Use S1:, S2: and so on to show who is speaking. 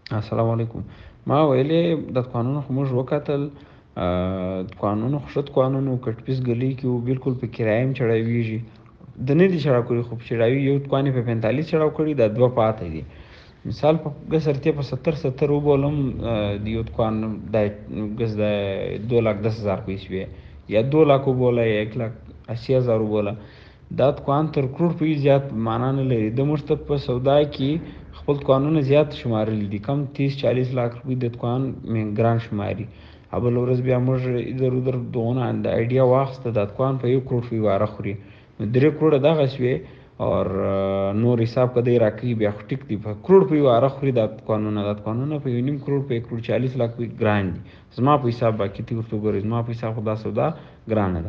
S1: السلام علیکم. ما ویلې د قانون خو موږ وکتل، قانون خو شد قانون و کټ پیس گلی کې و بالکل په کرایه هم چړاویږي. د نه دي چړاو کړي خو په چړاوي یو قانون په 45 چړاو کړي دا دوه پاتې دي. مثال په ګس ارتیا په 70 وبولم د یو قانون د ګس د 2,10,000 پیسې وي یا 2 लाख وبوله یا 1,80,000 وبوله. دا قانون تر کروڑ په زیات معنا نه لري. د مشت په سودا کې خپل قانون زیات شمارل دي، کم 30-40 लाख روپۍ د قانون ګران شماري. ابل ورځ بیا موږ ادھر ادھر دونه د آیډیا واخسته د قانون په 1 کروڑ فی واره خوري. 3 کروڑ دغه شوي اور نور حساب کدی راکې بیا خو ټیک دی په کروڑ په واره خوري. د قانون په 1.5 کروڑ په 1 کروڑ 40 लाख په ګران دي. زما په حساب باقي تی ورته ګورې، زما په حساب خدا سودا ګرانه ده.